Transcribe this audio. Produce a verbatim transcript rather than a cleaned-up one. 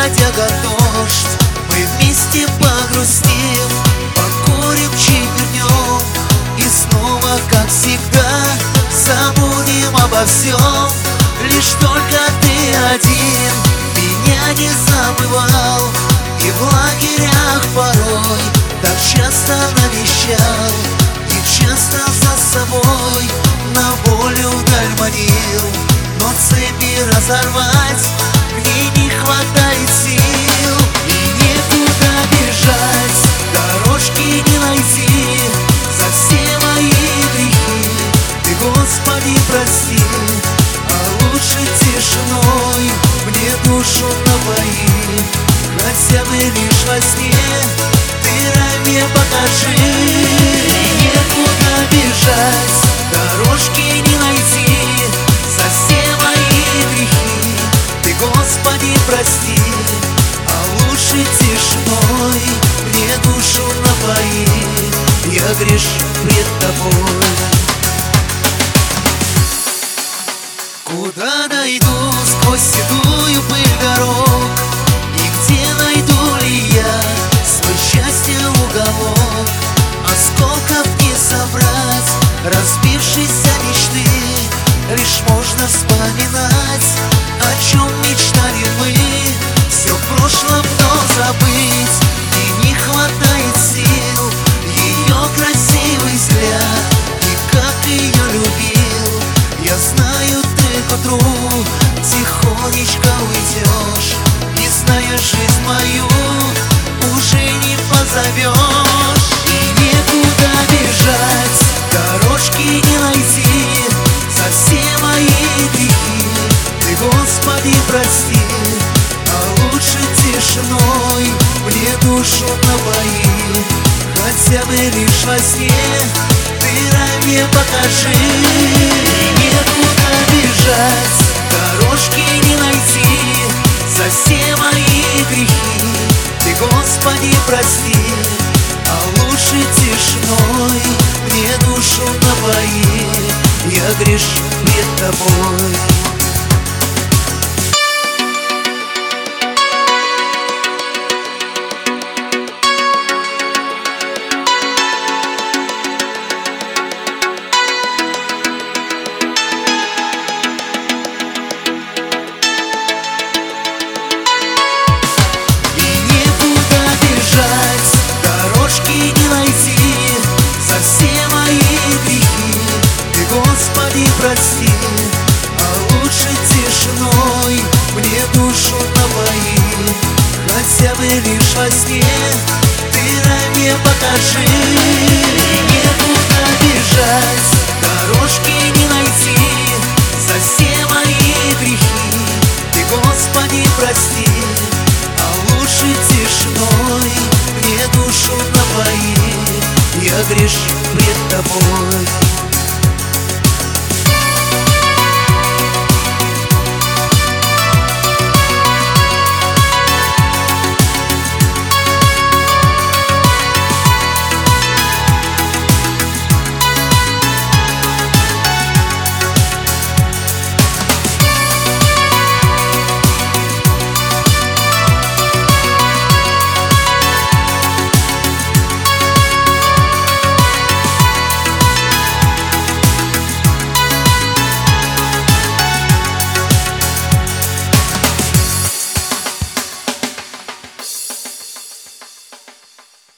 бродяга дождь, мы вместе погрустим, покурим, чаепьем и снова, как всегда, забудем обо всем. Лишь только ты один меня не забывал, и в лагерях порой так часто навещал, и часто за собой на волю вдаль манил. Но цепи разорвать мне не хватает сил, и некуда бежать, дорожки не найти за все мои грехи. Ты, Господи, прости, а лучше тишиной мне душу напои, хотя бы лишь во сне ты ранее покажи. И некуда бежать, дорожки не найти за все мои грехи. Ты, Господи, прости, а лучше тишиной мне душу напои, я грешу пред тобой. Куда найду сквозь седую пыль дорог, и где найду ли я свой счастье уголок? Осколков не собрать разбившиеся мечты, лишь можно вспоминать, о чем мечтали мы. Все в прошлом, но забыть и не хватает сил. Ее красивый взгляд и как ее любил, я знаю, ты к утру тихонечко уйдешь, и зная жизнь мою уже не позовешь. И некуда бежать, дорожки не найти за все мои грехи. Ты, Господи, прости, а лучше тишиной мне душу напои, хотя бы лишь во сне ты ранее покажи. И некуда бежать, дорожки не найти за все мои грехи. Ты, Господи, прости, а лучше тишиной мне душу напои, я грешу пред тобой. Господи, прости, а лучше тишиной мне душу напои, хотя бы лишь во сне ты ранее покажи. И некуда бежать, дорожки не найти за все мои грехи. Ты, Господи, прости, а лучше тишиной мне душу напои, я грешу пред тобой.